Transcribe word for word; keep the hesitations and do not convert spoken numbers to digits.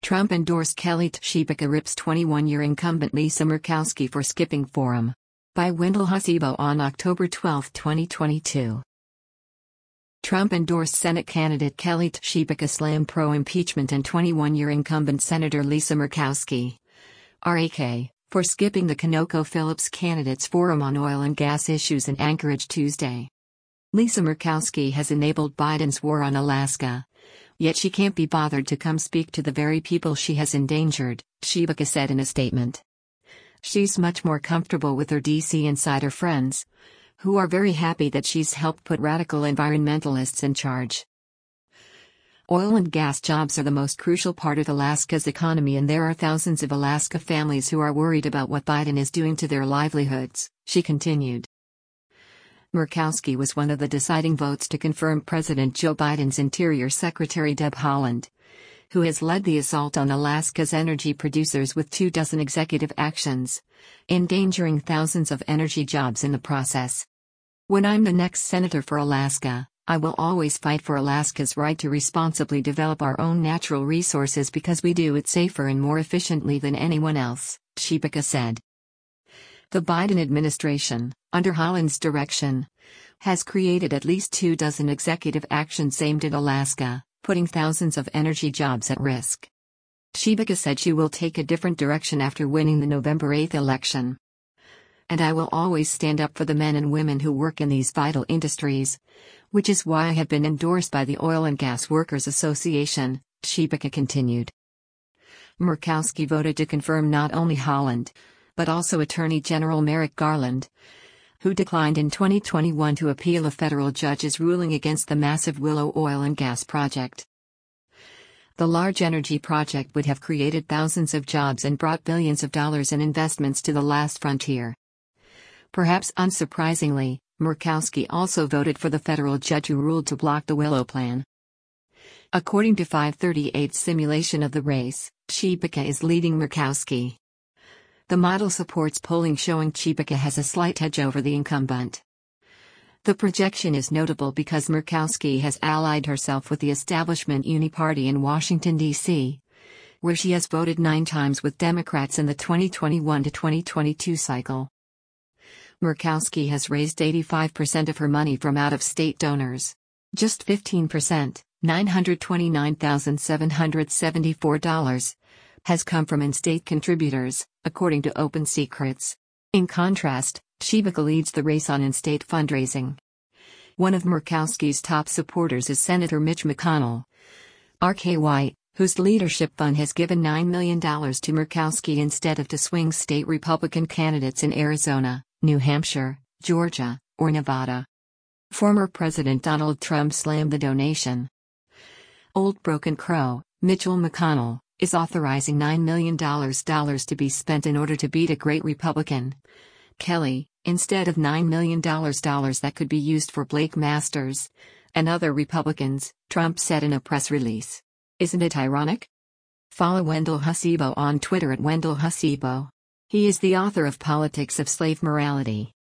Trump endorsed Kelly Tshibaka rips twenty-one-year incumbent Lisa Murkowski for skipping forum. By Wendell Husibo on October twelfth, twenty twenty-two. Trump endorsed Senate candidate Kelly Tshibaka slam pro-impeachment and twenty-one-year incumbent Senator Lisa Murkowski, R A K, for skipping the ConocoPhillips Candidates Forum on oil and gas issues in Anchorage Tuesday. Lisa Murkowski has enabled Biden's war on Alaska. Yet she can't be bothered to come speak to the very people she has endangered, Tshibaka said in a statement. She's much more comfortable with her D C insider friends, who are very happy that she's helped put radical environmentalists in charge. Oil and gas jobs are the most crucial part of Alaska's economy, and there are thousands of Alaska families who are worried about what Biden is doing to their livelihoods, she continued. Murkowski was one of the deciding votes to confirm President Joe Biden's Interior Secretary Deb Haaland, who has led the assault on Alaska's energy producers with two dozen executive actions, endangering thousands of energy jobs in the process. When I'm the next senator for Alaska, I will always fight for Alaska's right to responsibly develop our own natural resources because we do it safer and more efficiently than anyone else, Tshibaka said. The Biden administration, under Haaland's direction, has created at least two dozen executive actions aimed at Alaska, putting thousands of energy jobs at risk. Tshibaka said she will take a different direction after winning the November eighth election. And I will always stand up for the men and women who work in these vital industries, which is why I have been endorsed by the Oil and Gas Workers Association, Tshibaka continued. Murkowski voted to confirm not only Haaland, but also Attorney General Merrick Garland, who declined in twenty twenty-one to appeal a federal judge's ruling against the massive Willow oil and gas project. The large energy project would have created thousands of jobs and brought billions of dollars in investments to the last frontier. Perhaps unsurprisingly, Murkowski also voted for the federal judge who ruled to block the Willow plan. According to five thirty-eight's simulation of the race, Tshibaka is leading Murkowski. The model supports polling showing Tshibaka has a slight edge over the incumbent. The projection is notable because Murkowski has allied herself with the establishment Uniparty in Washington, D C, where she has voted nine times with Democrats in the twenty twenty-one to twenty twenty-two cycle. Murkowski has raised eighty-five percent of her money from out-of-state donors. Just fifteen percent, nine hundred twenty-nine thousand seven hundred seventy-four dollars, has come from in-state contributors, according to Open Secrets. In contrast, Tshibaka leads the race on in-state fundraising. One of Murkowski's top supporters is Senator Mitch McConnell, R K Y, whose leadership fund has given nine million dollars to Murkowski instead of to swing state Republican candidates in Arizona, New Hampshire, Georgia, or Nevada. Former President Donald Trump slammed the donation. Old Broken Crow, Mitchell McConnell, is authorizing nine million dollars to be spent in order to beat a great Republican, Kelly, instead of nine million dollars that could be used for Blake Masters and other Republicans, Trump said in a press release. Isn't it ironic? Follow Wendell Husibo on Twitter at Wendell Husibo. He is the author of Politics of Slave Morality.